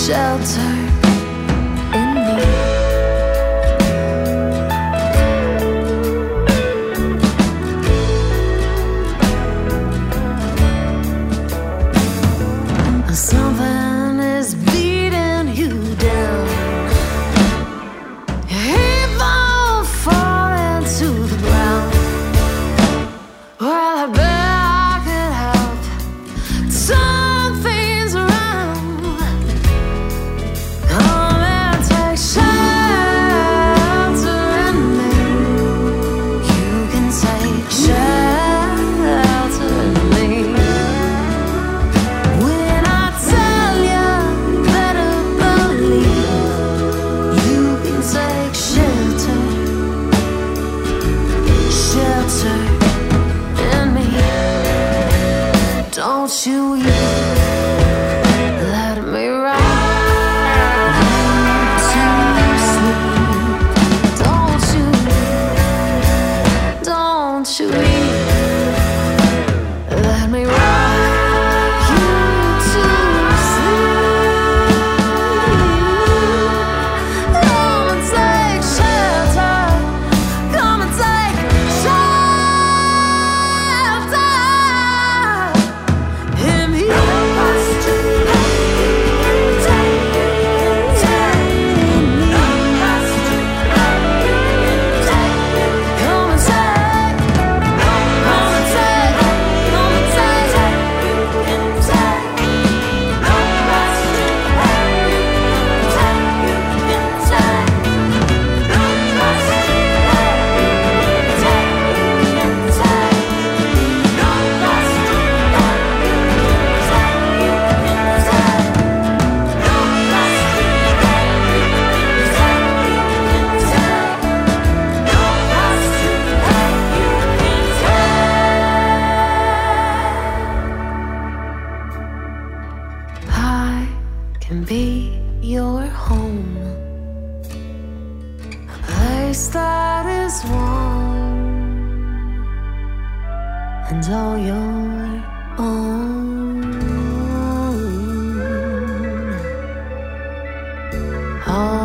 shelter in me. Something is beating you down. You won't fall into the ground. Well, I bet I could help turn things around. Come and take shelter in me. You can take shelter in me. When I tell you, better believe you can take shelter, shelter in me. Don't you let me ride you to sleep. Don't you let me ride you to sleep. Come and take shelter. Come and take shelter in me. I can be your home, a place that is warm and all your own. All